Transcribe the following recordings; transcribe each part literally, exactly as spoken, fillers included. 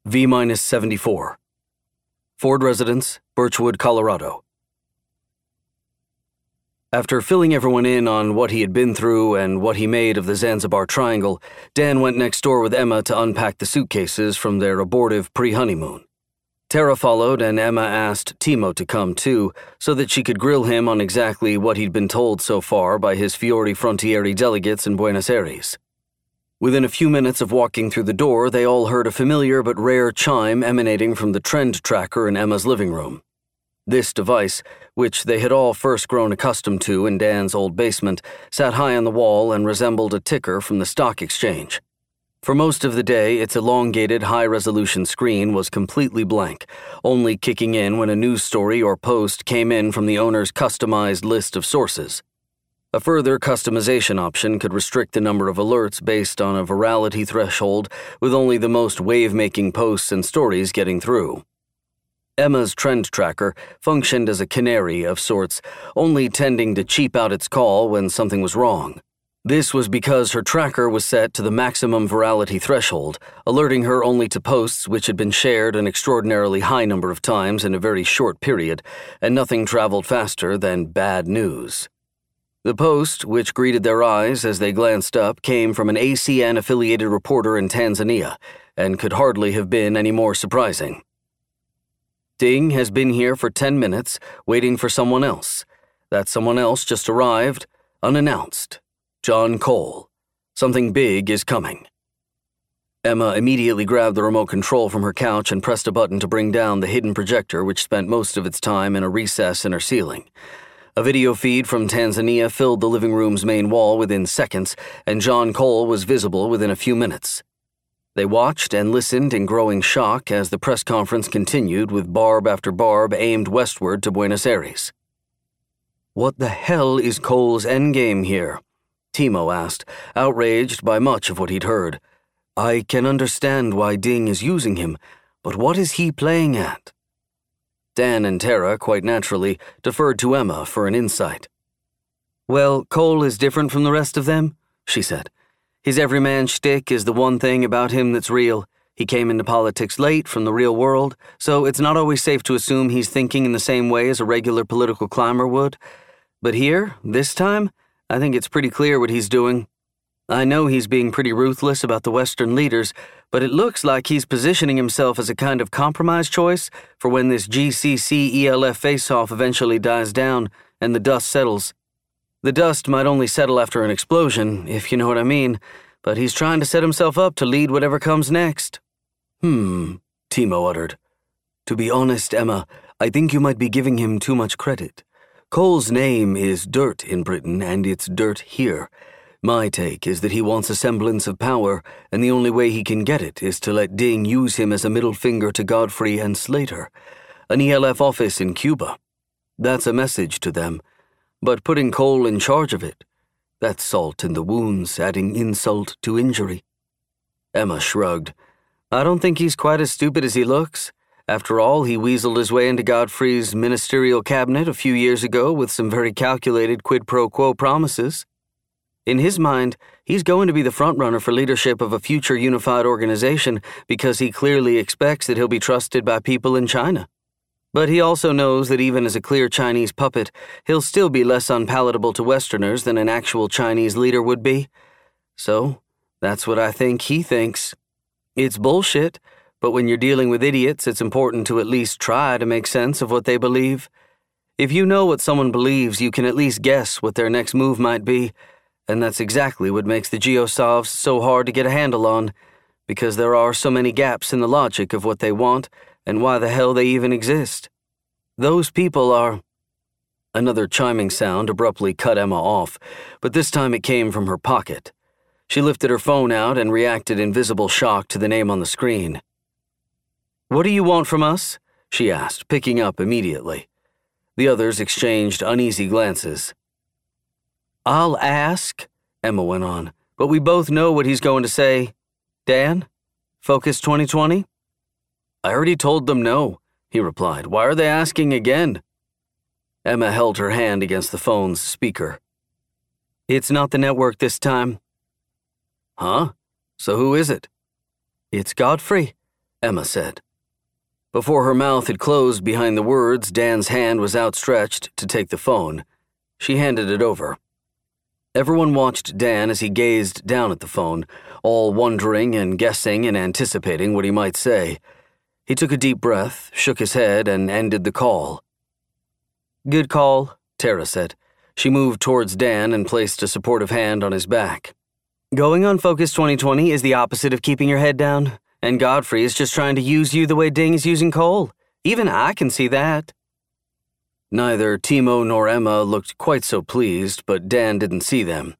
V seventy-four. Ford residence, Birchwood, Colorado. After filling everyone in on what he had been through and what he made of the Zanzibar Triangle, Dan went next door with Emma to unpack the suitcases from their abortive pre-honeymoon. Tara followed, and Emma asked Timo to come too, so that she could grill him on exactly what he'd been told so far by his Fiori Frontieri delegates in Buenos Aires. Within a few minutes of walking through the door, they all heard a familiar but rare chime emanating from the trend tracker in Emma's living room. This device, which they had all first grown accustomed to in Dan's old basement, sat high on the wall and resembled a ticker from the stock exchange. For most of the day, its elongated, high-resolution screen was completely blank, only kicking in when a news story or post came in from the owner's customized list of sources. A further customization option could restrict the number of alerts based on a virality threshold, with only the most wave-making posts and stories getting through. Emma's trend tracker functioned as a canary of sorts, only tending to cheap out its call when something was wrong. This was because her tracker was set to the maximum virality threshold, alerting her only to posts which had been shared an extraordinarily high number of times in a very short period, and nothing traveled faster than bad news. The post, which greeted their eyes as they glanced up, came from an A C N-affiliated reporter in Tanzania, and could hardly have been any more surprising. Ding has been here for ten minutes, waiting for someone else. That someone else just arrived, unannounced. John Cole. Something big is coming. Emma immediately grabbed the remote control from her couch and pressed a button to bring down the hidden projector which spent most of its time in a recess in her ceiling. A video feed from Tanzania filled the living room's main wall within seconds, and John Cole was visible within a few minutes. They watched and listened in growing shock as the press conference continued with barb after barb aimed westward to Buenos Aires. "What the hell is Cole's endgame here?" Timo asked, outraged by much of what he'd heard. "I can understand why Ding is using him, but what is he playing at?" Dan and Tara, quite naturally, deferred to Emma for an insight. "Well, Cole is different from the rest of them," she said. "His everyman shtick is the one thing about him that's real. He came into politics late from the real world, so it's not always safe to assume he's thinking in the same way as a regular political climber would. But here, this time, I think it's pretty clear what he's doing. I know he's being pretty ruthless about the Western leaders, but it looks like he's positioning himself as a kind of compromise choice for when this G C C E L F face-off eventually dies down and the dust settles. The dust might only settle after an explosion, if you know what I mean, but he's trying to set himself up to lead whatever comes next." Hmm, Timo uttered. "To be honest, Emma, I think you might be giving him too much credit. Cole's name is dirt in Britain, and it's dirt here. My take is that he wants a semblance of power, and the only way he can get it is to let Ding use him as a middle finger to Godfrey and Slater. An E L F office in Cuba. That's a message to them. But putting Cole in charge of it, that's salt in the wounds, adding insult to injury." Emma shrugged. "I don't think he's quite as stupid as he looks. After all, he weaseled his way into Godfrey's ministerial cabinet a few years ago with some very calculated quid pro quo promises. In his mind, he's going to be the frontrunner for leadership of a future unified organization because he clearly expects that he'll be trusted by people in China. But he also knows that even as a clear Chinese puppet, he'll still be less unpalatable to Westerners than an actual Chinese leader would be. So, that's what I think he thinks. It's bullshit, but when you're dealing with idiots, it's important to at least try to make sense of what they believe. If you know what someone believes, you can at least guess what their next move might be, and that's exactly what makes the Geosovs so hard to get a handle on, because there are so many gaps in the logic of what they want and why the hell they even exist. Those people are—" Another chiming sound abruptly cut Emma off, but this time it came from her pocket. She lifted her phone out and reacted in visible shock to the name on the screen. "What do you want from us?" she asked, picking up immediately. The others exchanged uneasy glances. "I'll ask," Emma went on, "but we both know what he's going to say. Dan? Focus twenty twenty? "I already told them no," he replied. "Why are they asking again?" Emma held her hand against the phone's speaker. "It's not the network this time." "Huh? So who is it?" "It's Godfrey. Emma said. Before her mouth had closed behind the words, Dan's hand was outstretched to take the phone. She handed it over. Everyone watched Dan as he gazed down at the phone, all wondering and guessing and anticipating what he might say. He took a deep breath, shook his head, and ended the call. "Good call," Tara said. She moved towards Dan and placed a supportive hand on his back. "Going on Focus twenty twenty is the opposite of keeping your head down, and Godfrey is just trying to use you the way Ding is using Cole. Even I can see that." Neither Timo nor Emma looked quite so pleased, but Dan didn't see them.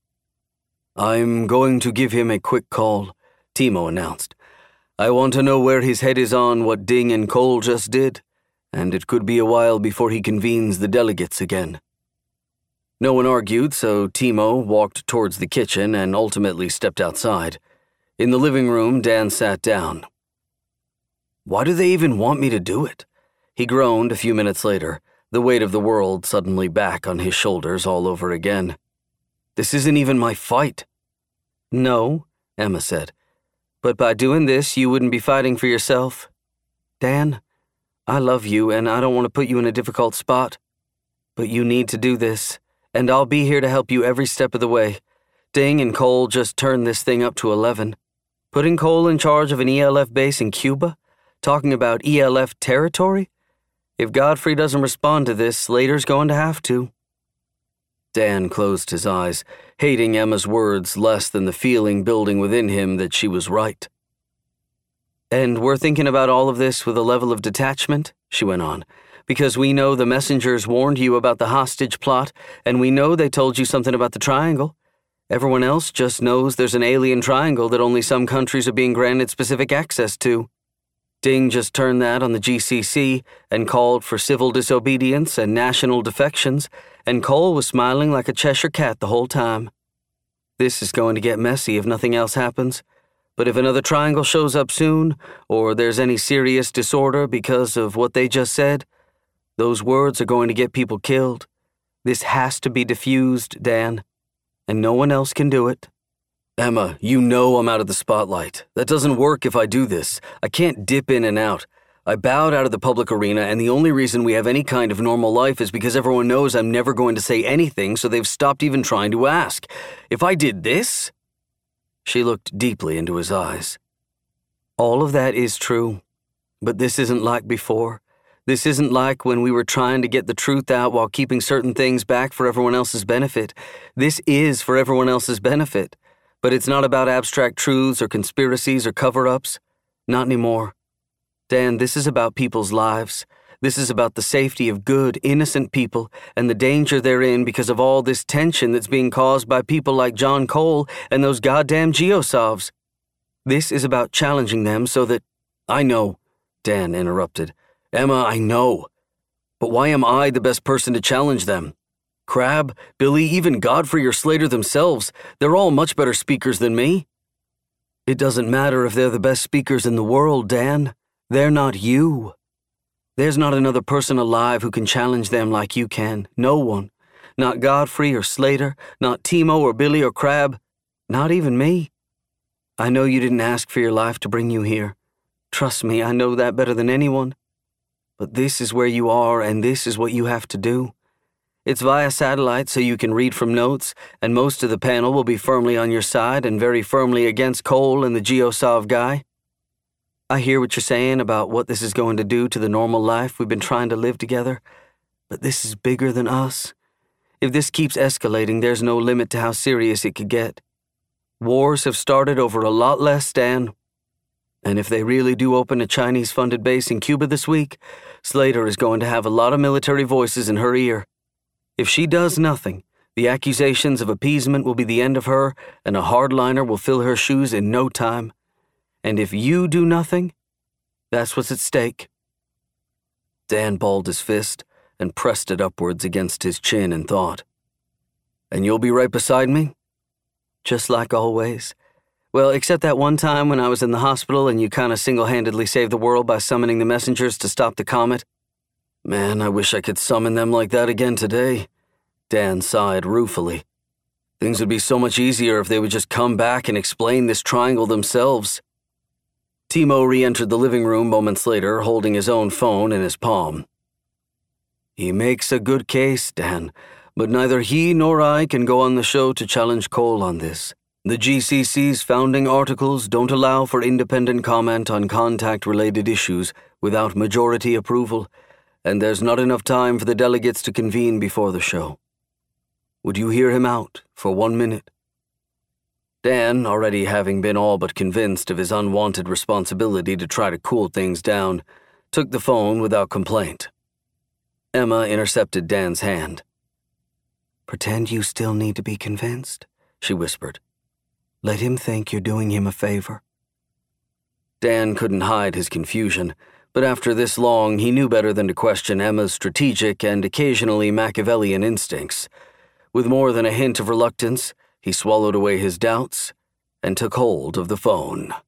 "I'm going to give him a quick call," Timo announced. "I want to know where his head is on what Ding and Cole just did, and it could be a while before he convenes the delegates again." No one argued, so Timo walked towards the kitchen and ultimately stepped outside. In the living room, Dan sat down. "Why do they even want me to do it?" He groaned a few minutes later, the weight of the world suddenly back on his shoulders all over again. "This isn't even my fight." "No," Emma said. "But by doing this, you wouldn't be fighting for yourself. Dan, I love you and I don't want to put you in a difficult spot. But you need to do this, and I'll be here to help you every step of the way. Ding and Cole just turned this thing up to eleven. Putting Cole in charge of an E L F base in Cuba? Talking about E L F territory? If Godfrey doesn't respond to this, Slater's going to have to." Dan closed his eyes, hating Emma's words less than the feeling building within him that she was right. "And we're thinking about all of this with a level of detachment," she went on, "because we know the messengers warned you about the hostage plot, and we know they told you something about the triangle. Everyone else just knows there's an alien triangle that only some countries are being granted specific access to. Ding just turned that on the G C C and called for civil disobedience and national defections, and Cole was smiling like a Cheshire cat the whole time. This is going to get messy if nothing else happens, but if another triangle shows up soon, or there's any serious disorder because of what they just said, those words are going to get people killed. This has to be diffused, Dan, and no one else can do it." "Emma, you know I'm out of the spotlight. That doesn't work if I do this. I can't dip in and out. I bowed out of the public arena, and the only reason we have any kind of normal life is because everyone knows I'm never going to say anything, so they've stopped even trying to ask. If I did this..." She looked deeply into his eyes. "All of that is true, but this isn't like before. This isn't like when we were trying to get the truth out while keeping certain things back for everyone else's benefit. This is for everyone else's benefit. But it's not about abstract truths or conspiracies or cover-ups. Not anymore. Dan, this is about people's lives. This is about the safety of good, innocent people and the danger they're in because of all this tension that's being caused by people like John Cole and those goddamn Geosovs. This is about challenging them so that—" "I know," Dan interrupted. "Emma, I know. But why am I the best person to challenge them? Crab, Billy, even Godfrey or Slater themselves, they're all much better speakers than me." "It doesn't matter if they're the best speakers in the world, Dan. They're not you. There's not another person alive who can challenge them like you can. No one. Not Godfrey or Slater, not Timo or Billy or Crab, not even me. I know you didn't ask for your life to bring you here. Trust me, I know that better than anyone. But this is where you are, and this is what you have to do. It's via satellite, so you can read from notes, and most of the panel will be firmly on your side and very firmly against Cole and the Geosov guy. I hear what you're saying about what this is going to do to the normal life we've been trying to live together, but this is bigger than us. If this keeps escalating, there's no limit to how serious it could get. Wars have started over a lot less, Dan. And if they really do open a Chinese-funded base in Cuba this week, Slater is going to have a lot of military voices in her ear. If she does nothing, the accusations of appeasement will be the end of her, and a hardliner will fill her shoes in no time. And if you do nothing, that's what's at stake." Dan balled his fist and pressed it upwards against his chin in thought. "And you'll be right beside me?" "Just like always. Well, except that one time when I was in the hospital and you kind of single-handedly saved the world by summoning the messengers to stop the comet." "Man, I wish I could summon them like that again today." Dan sighed ruefully. "Things would be so much easier if they would just come back and explain this triangle themselves." Timo re-entered the living room moments later, holding his own phone in his palm. He makes a good case, Dan, but neither he nor I can go on the show to challenge Cole on this. The G C C's founding articles don't allow for independent comment on contact-related issues without majority approval, and there's not enough time for the delegates to convene before the show. Would you hear him out for one minute? Dan, already having been all but convinced of his unwanted responsibility to try to cool things down, took the phone without complaint. Emma intercepted Dan's hand. "Pretend you still need to be convinced," she whispered. "Let him think you're doing him a favor." Dan couldn't hide his confusion, but after this long, he knew better than to question Emma's strategic and occasionally Machiavellian instincts. With more than a hint of reluctance, he swallowed away his doubts and took hold of the phone.